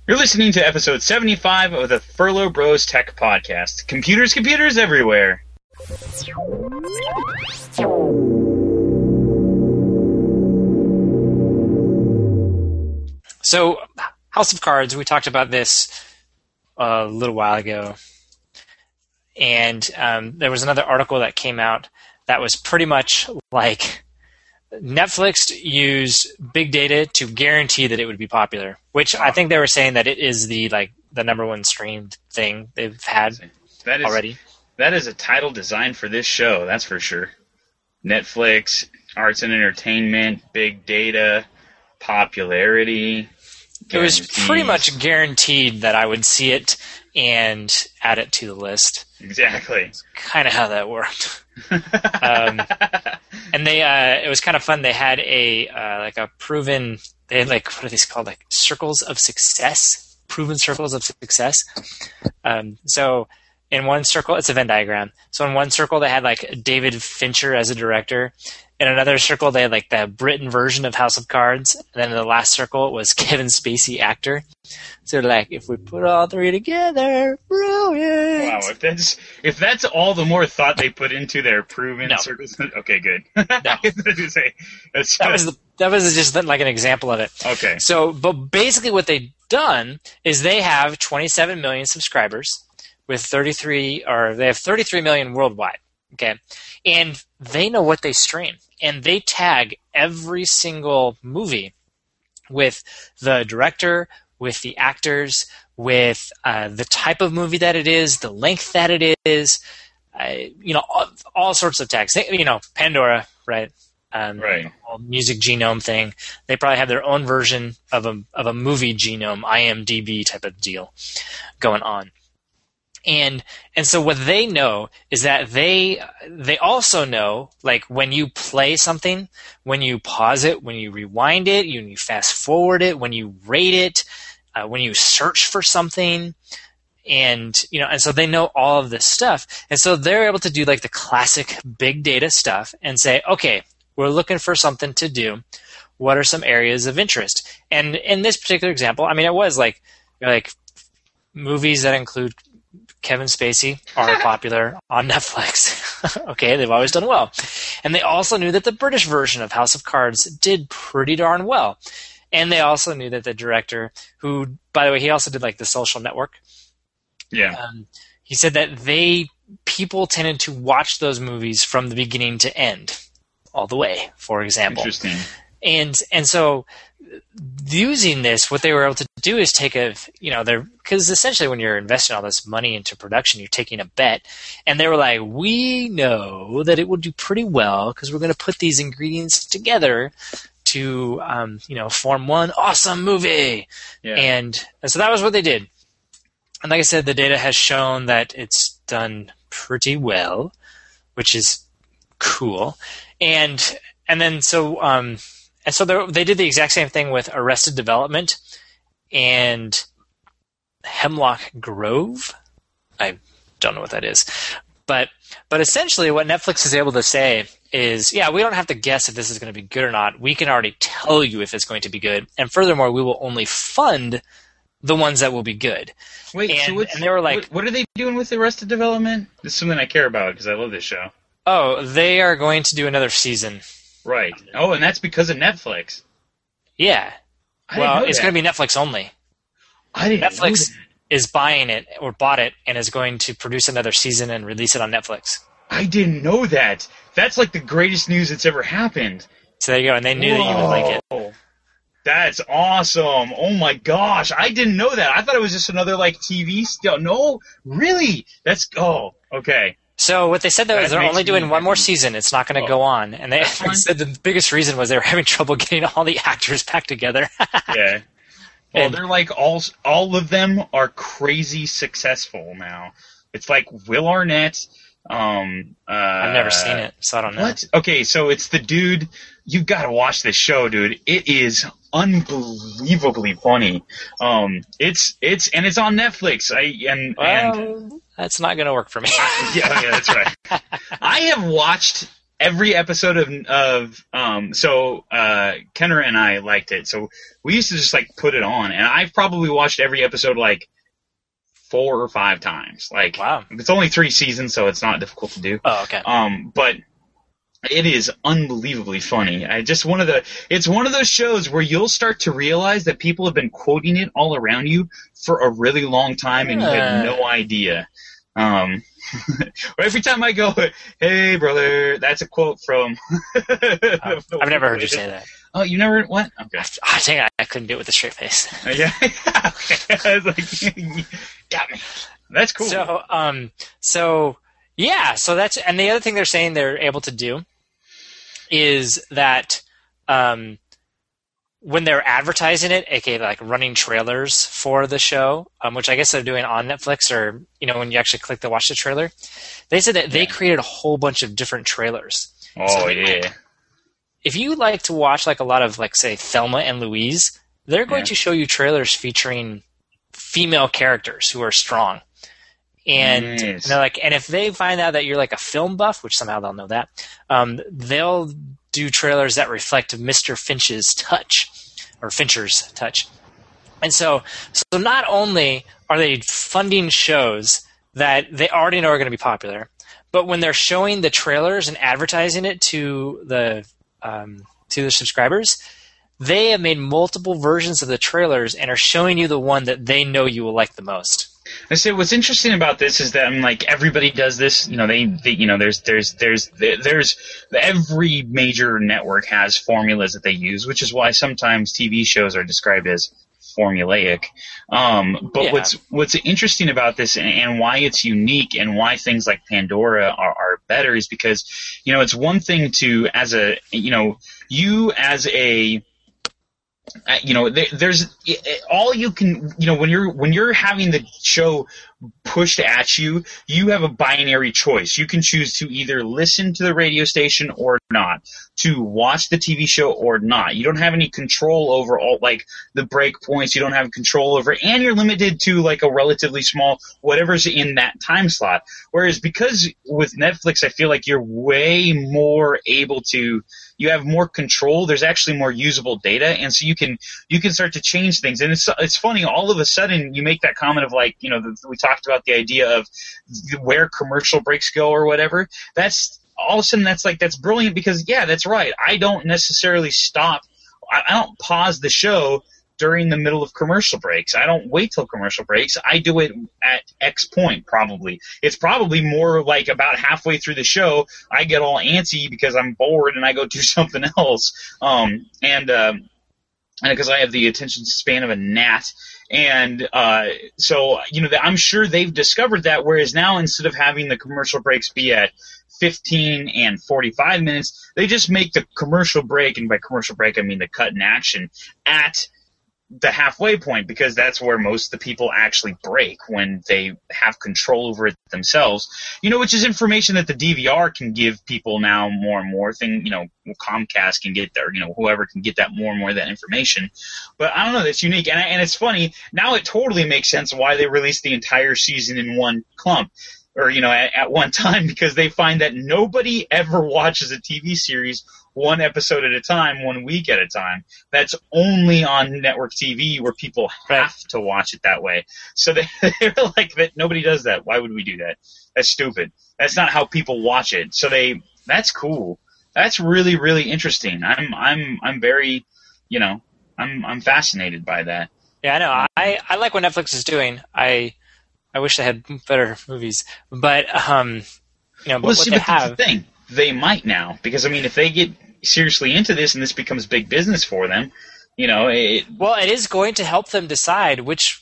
You're listening to episode 75 of the Furlough Bros Tech Podcast. Computers everywhere. So, House of Cards, we talked about this a little while ago. And there was another article that came out that was pretty much like Netflix used big data to guarantee that it would be popular, which I think they were saying that it is the number one streamed thing they've had already. That is a title designed for this show, that's for sure. Netflix, arts and entertainment, big data, popularity. It was pretty much guaranteed that I would see it and add it to the list. Exactly. That's kind of how that worked. And it was kind of fun. They had they had what are these called? Like circles of success, proven circles of success. So in one circle, it's a Venn diagram. So in one circle, they had like David Fincher as a director. In another circle, they had like the Britain version of House of Cards. And then in the last circle, it was Kevin Spacey actor. So like, if we put all three together, brilliant. Wow, if that's all the more thought they put into their proven circles. Okay, good. No. that was just like an example of it. Okay. So, but basically what they've done is they have 27 million subscribers with 33 million worldwide. Okay. And they know what they stream. And they tag every single movie with the director, with the actors, with the type of movie that it is, the length that it is, all sorts of tags. Pandora, right? Right. Whole music genome thing. They probably have their own version of a movie genome, IMDb type of deal going on. And so what they know is that they also know, like, when you play something, when you pause it, when you rewind it, when you fast forward it, when you rate it, when you search for something, and so they know all of this stuff. And so they're able to do like the classic big data stuff and say, okay, we're looking for something to do. What are some areas of interest? And in this particular example, I mean, it was like movies that include Kevin Spacey are popular on Netflix. Okay, they've always done well. And they also knew that the British version of House of Cards did pretty darn well. And they also knew that the director, who, by the way, he also did like The Social Network. Yeah. He said that people tended to watch those movies from the beginning to end, all the way, for example. Interesting. And so using this, what they were able to do is take because essentially when you're investing all this money into production, you're taking a bet. And they were like, we know that it will do pretty well because we're going to put these ingredients together to, form one awesome movie. Yeah. And so that was what they did. And like I said, the data has shown that it's done pretty well, which is cool. And so they did the exact same thing with Arrested Development and Hemlock Grove. I don't know what that is. But essentially what Netflix is able to say is, yeah, we don't have to guess if this is going to be good or not. We can already tell you if it's going to be good. And furthermore, we will only fund the ones that will be good. Wait, and they were like, what are they doing with Arrested Development? This is something I care about because I love this show. Oh, they are going to do another season. Right. Oh, and that's because of Netflix. Yeah. Well, it's going to be Netflix only. Netflix is buying it or bought it and is going to produce another season and release it on Netflix. I didn't know that. That's like the greatest news that's ever happened. So there you go, and they knew that you would like it. That's awesome. Oh my gosh. I didn't know that. I thought it was just another like TV still. No, really? Okay. So what they said though is they're only doing one more season. It's not going to go on. And they said the biggest reason was they were having trouble getting all the actors back together. Yeah. Well, they're like all of them are crazy successful now. It's like Will Arnett. I've never seen it, so I don't know. What? Okay, so it's the dude. You've got to watch this show, dude. It is unbelievably funny. It's on Netflix. And that's not going to work for me. Yeah, that's right. I have watched every episode of Kenner and I liked it, so we used to just like put it on, and I've probably watched every episode like 4 or 5 times. Like, wow, it's only 3 seasons, so it's not difficult to do. Oh, okay. But it is unbelievably funny. It's one of those shows where you'll start to realize that people have been quoting it all around you for a really long time, and you had no idea. Every time I go, "Hey, brother," that's a quote from. I've never heard you say that. Oh, you never? What? Okay. Dang, I couldn't do it with a straight face. Yeah. Okay. I was like, got me. That's cool. So that's, and the other thing they're saying they're able to do is that when they're advertising it, aka like running trailers for the show, which I guess they're doing on Netflix, or when you actually click to watch the trailer, they said that they created a whole bunch of different trailers. Oh, so yeah. If you like to watch like a lot of like say Thelma and Louise, they're going to show you trailers featuring female characters who are strong. And they're like, and if they find out that you're like a film buff, which somehow they'll know that, they'll do trailers that reflect Mr. Finch's touch, or Fincher's touch. And so not only are they funding shows that they already know are going to be popular, but when they're showing the trailers and advertising it to the subscribers, they have made multiple versions of the trailers and are showing you the one that they know you will like the most. I say what's interesting about this is that like everybody does this. There's every major network has formulas that they use, which is why sometimes TV shows are described as formulaic. But what's interesting about this and why it's unique and why things like Pandora are better is because it's one thing to there's all you can, when you're having the show pushed at you, you have a binary choice. You can choose to either listen to the radio station or not, to watch the TV show or not. You don't have any control over all like the break points. You don't have control over, and you're limited to like a relatively small whatever's in that time slot. Whereas because with Netflix, I feel like you're way more able to. You have more control. There's actually more usable data, and so you can start to change things. And it's funny. All of a sudden, you make that comment of like, we talked about the idea of where commercial breaks go or whatever. That's all of a sudden that's brilliant because that's right. I don't necessarily stop. I don't pause the show during the middle of commercial breaks. I don't wait till commercial breaks. I do it at X point, probably. It's probably more like about halfway through the show, I get all antsy because I'm bored and I go do something else. And because I have the attention span of a gnat. And so, I'm sure they've discovered that, whereas now instead of having the commercial breaks be at 15 and 45 minutes, they just make the commercial break, and by commercial break I mean the cut in action, at the halfway point, because that's where most of the people actually break when they have control over it themselves. Which is information that the DVR can give people now more and more. Comcast can get there, whoever can get that more and more of that information. But I don't know, that's unique. And it's funny, now it totally makes sense why they released the entire season in one clump. Or, at one time, because they find that nobody ever watches a TV series one episode at a time, 1 week at a time. That's only on network TV where people have to watch it that way. So they're like, that nobody does that. Why would we do that? That's stupid. That's not how people watch it. So that's cool. That's really, really interesting. I'm very, I'm fascinated by that. Yeah, I know. I like what Netflix is doing. I wish they had better movies, but but what they have. The thing, they might now, because if they get seriously into this and this becomes big business for them, it is going to help them decide which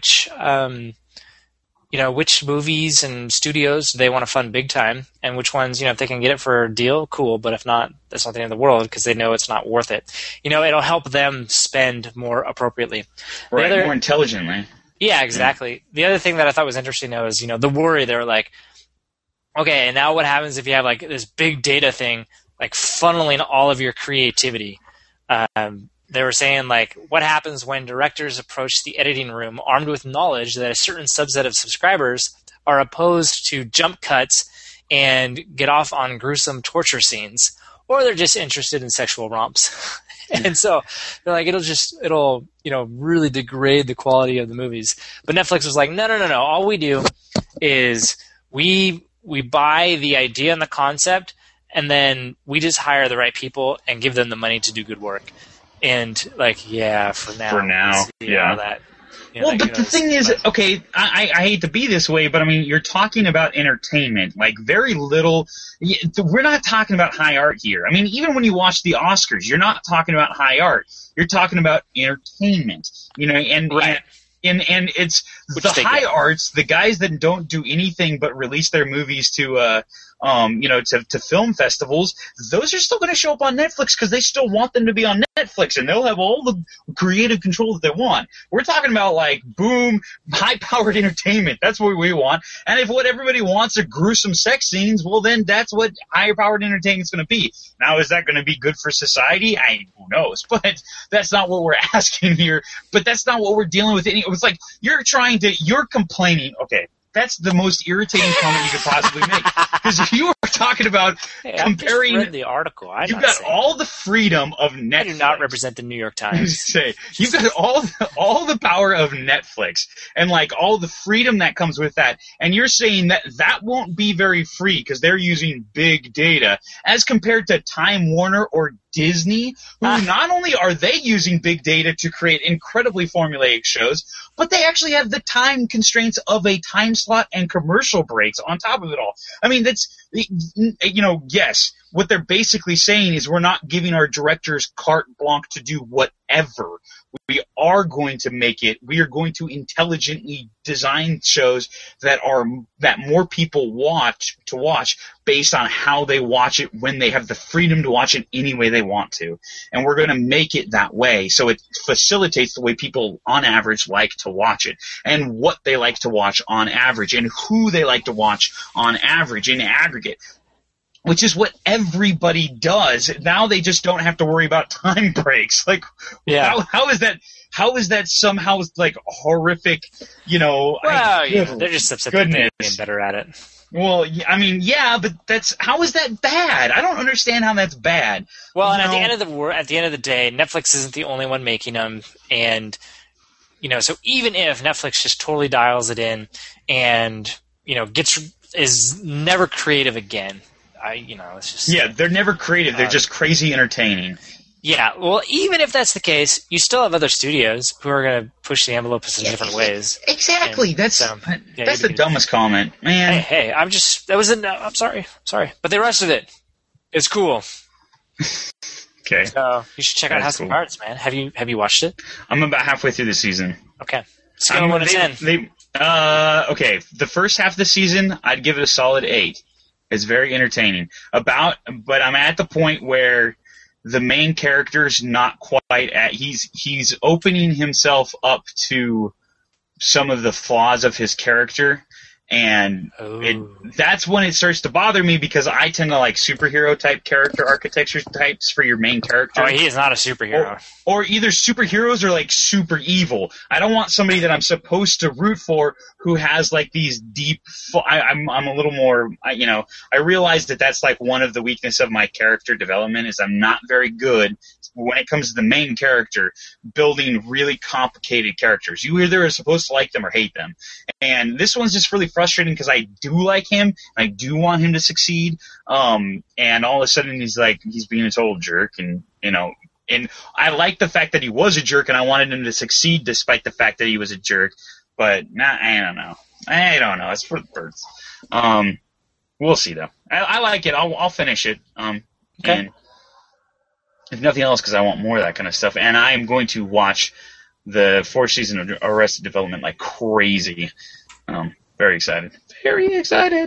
movies and studios they want to fund big time, and which ones, if they can get it for a deal, cool. But if not, that's not the end of the world because they know it's not worth it. It'll help them spend more appropriately, more intelligently. Yeah, exactly. The other thing that I thought was interesting, though, is, the worry. They were like, okay, and now what happens if you have, like, this big data thing, like, funneling all of your creativity? They were saying, like, what happens when directors approach the editing room armed with knowledge that a certain subset of subscribers are opposed to jump cuts and get off on gruesome torture scenes, or they're just interested in sexual romps. And so they're like, it'll really degrade the quality of the movies. But Netflix was like, no. All we do is we buy the idea and the concept, and then we just hire the right people and give them the money to do good work. And like, yeah, for now, yeah. That, well, but the thing is, okay, I hate to be this way, but I mean, you're talking about entertainment, like very little. We're not talking about high art here. I mean, even when you watch the Oscars, you're not talking about high art. You're talking about entertainment, right. And it's the high arts, the guys that don't do anything but release their movies to film festivals, those are still going to show up on Netflix because they still want them to be on Netflix, and they'll have all the creative control that they want. We're talking about like boom, high-powered entertainment. That's what we want. And if what everybody wants are gruesome sex scenes, well then that's what high-powered entertainment's going to be. Now, is that going to be good for society? Who knows? But that's not what we're asking here. But that's not what we're dealing with. It's like you're complaining. Okay. That's the most irritating comment you could possibly make. Because if you were talking about comparing, I just read the article. You've got all the freedom of Netflix. I do not represent the New York Times. You've got all the power of Netflix and like all the freedom that comes with that. And you're saying that won't be very free because they're using big data as compared to Time Warner or Disney, who not only are they using big data to create incredibly formulaic shows, but they actually have the time constraints of a time slot and commercial breaks on top of it all. I mean, yes, what they're basically saying is we're not giving our directors carte blanche to do whatever. We are going to intelligently design shows that more people watch based on how they watch it when they have the freedom to watch it any way they want to. And we're going to make it that way so it facilitates the way people on average like to watch it and what they like to watch on average and who they like to watch on average in aggregate. Which is what everybody does. Now they just don't have to worry about time breaks. Like, how is that somehow like horrific? Well, they're just upset that they're getting better at it. Well, I mean, yeah, but how is that bad? I don't understand how that's bad. Well, and at the end of the day, Netflix isn't the only one making them, and so even if Netflix just totally dials it in and is never creative again. It's just they're never creative. They're just crazy entertaining. Yeah, well, even if that's the case, you still have other studios who are going to push the envelope in different ways. Exactly. And that's the dumbest comment, man. Hey, I'm sorry, but the rest of it is cool. Okay. So you should check out House of Cards, man. Have you watched it? I'm about halfway through the season. Okay. Scale 1 to 10. Okay. The first half of the season, I'd give it a solid 8. It's very entertaining. But I'm at the point where the main character's not quite he's opening himself up to some of the flaws of his character, and that's when it starts to bother me because I tend to like superhero type character architecture types for your main character. Oh, he is not a superhero. Or either superheroes or like super evil. I don't want somebody that I'm supposed to root for who has like these deep. I'm a little more. I realize that's like one of the weaknesses of my character development is I'm not very good when it comes to the main character building really complicated characters. You either are supposed to like them or hate them. And this one's just really frustrating because I do like him. I do want him to succeed. And all of a sudden he's being a total jerk and I like the fact that he was a jerk and I wanted him to succeed despite the fact that he was a jerk. But I don't know. It's for the birds. We'll see though. I like it. I'll finish it. Okay. And if nothing else, because I want more of that kind of stuff. And I am going to watch the 4th season of Arrested Development like crazy. Very excited. Very excited.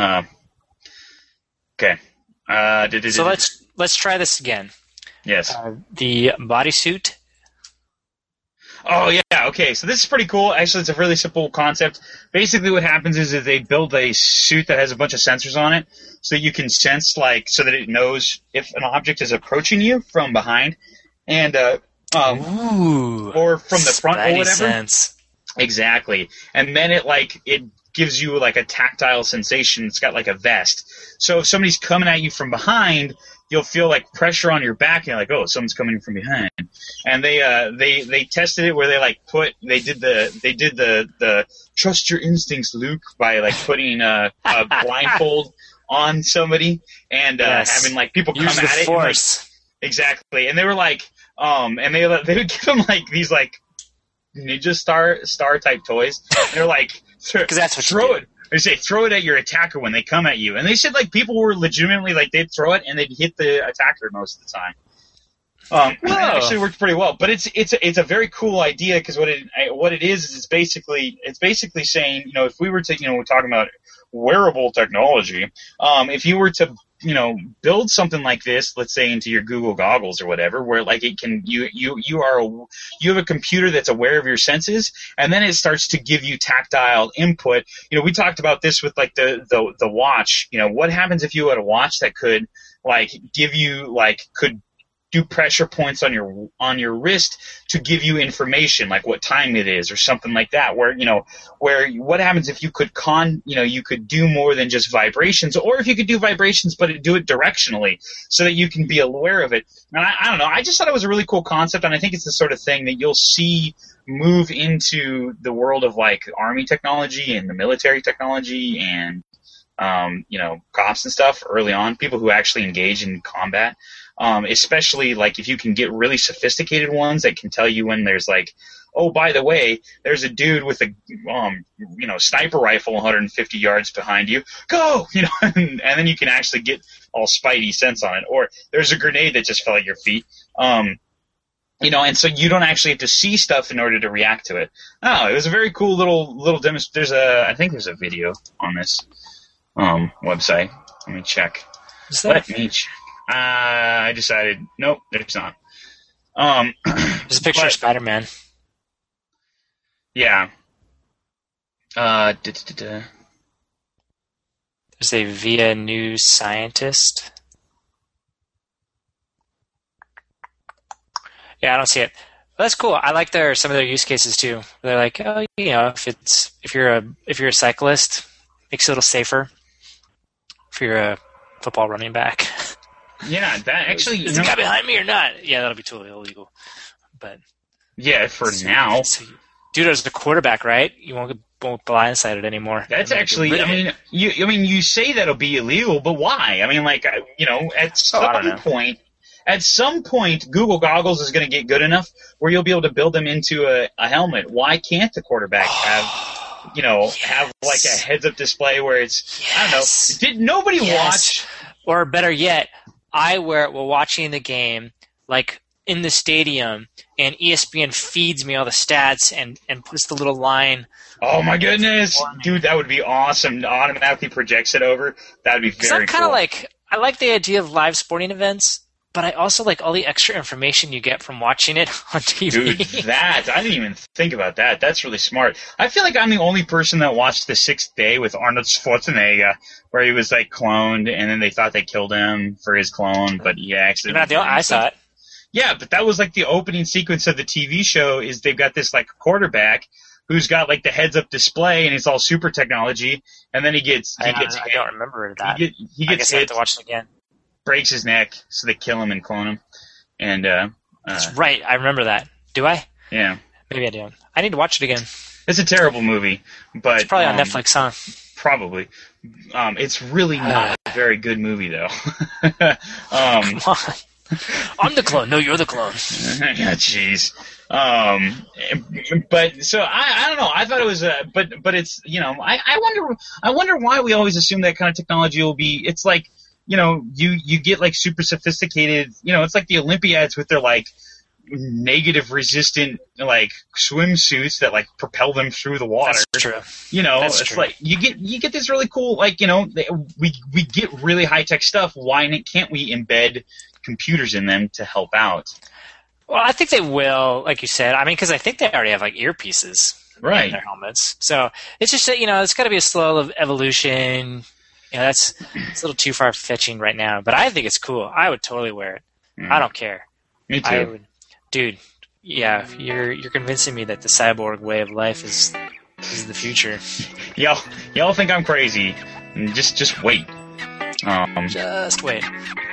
Okay. So let's try this again. Yes. The bodysuit. Oh, yeah. Okay. So this is pretty cool. Actually, it's a really simple concept. Basically, what happens is that they build a suit that has a bunch of sensors on it so you can sense, so that it knows if an object is approaching you from behind and, or from the front or whatever. Sense. Exactly. And then it gives you like a tactile sensation. It's got like a vest. So if somebody's coming at you from behind, you'll feel like pressure on your back, and you're like, oh, someone's coming from behind. And they tested it where they did the trust your instincts, Luke, by like putting a blindfold on somebody and having like people come Use the at it. force. And, like, exactly. And they were like, and they would give them like these like ninja star type toys. And they're like, because that's what throw you do. it. They say throw it at your attacker when they come at you, and they said like people were legitimately like they'd throw it and they'd hit the attacker most of the time. It actually worked pretty well, but it's a very cool idea because what it is it's basically saying, you know, if we were to, you know, we're talking about wearable technology, if you were to, you know, build something like this, let's say into your Google goggles or whatever, where like it can you have a computer that's aware of your senses, and then it starts to give you tactile input. You know, we talked about this with like the watch. You know, what happens if you had a watch that could like give you could do pressure points on your wrist to give you information like what time it is or something like that, where what happens if you could you could do more than just vibrations, or if you could do vibrations but do it directionally so that you can be aware of it. And I don't know, I just thought it was a really cool concept, and I think it's the sort of thing that you'll see move into the world of like army technology and the military technology and cops and stuff early on, people who actually engage in combat. Especially like if you can get really sophisticated ones that can tell you when there's like, oh, by the way, there's a dude with a sniper rifle 150 yards behind you. Go, and then you can actually get all spidey sense on it. Or there's a grenade that just fell at your feet. And so you don't actually have to see stuff in order to react to it. Oh, it was a very cool little demonstration. I think there's a video on this website. Let me check. Let me check. I decided, nope, there's not. There's a picture of Spider-Man. Yeah. There's a VIA News scientist. Yeah, I don't see it. Well, that's cool. I like some of their use cases too. They're like, oh, if you're a cyclist, makes it a little safer. If you're a football running back. Yeah, that actually... Is the guy behind me or not? Yeah, that'll be totally illegal. But yeah, for now. Dude, as the quarterback, right? You won't blindsided anymore. That's actually... you say that'll be illegal, but why? I mean, like, at some point, Google Goggles is going to get good enough where you'll be able to build them into a helmet. Why can't the quarterback have like a heads-up display where it's... Yes. I don't know. Did nobody watch... Or better yet... I wear it while watching the game, like in the stadium, and ESPN feeds me all the stats and puts the little line. Oh my goodness, dude, that would be awesome! Automatically projects it over. That would be very cool. I'm kind of I like the idea of live sporting events, but I also like all the extra information you get from watching it on TV. Dude, I didn't even think about that. That's really smart. I feel like I'm the only person that watched The Sixth Day with Arnold Schwarzenegger, where he was like cloned, and then they thought they killed him for his clone, but he actually... I saw it. Yeah, but that was like the opening sequence of the TV show. Is they've got this like quarterback who's got like the heads-up display, and it's all super technology, and then he gets. I don't remember that. He gets hit. I have to watch it again. Breaks his neck, so they kill him and clone him. And that's right. I remember that. Do I? Yeah. Maybe I do. I need to watch it again. It's a terrible movie, but it's probably on Netflix, huh? Probably. It's really not a very good movie, though. Come on. I'm the clone. No, you're the clone. Yeah, jeez. But so I don't know. I thought it was but it's I wonder why we always assume that kind of technology will be. It's like you get like super sophisticated. It's like the Olympiads with their like negative resistant like swimsuits that like propel them through the water. That's true. It's true. Like you get this really cool like we get really high tech stuff. Why can't we embed computers in them to help out? Well, I think they will, like you said. I mean, because I think they already have like earpieces in their helmets. So it's just that it's got to be a slow evolution. It's a little too far fetching right now, but I think it's cool. I would totally wear it. I don't care. Me too. I would, dude. Yeah, you're convincing me that the cyborg way of life is This is the future. Y'all think I'm crazy. Just wait. Just wait.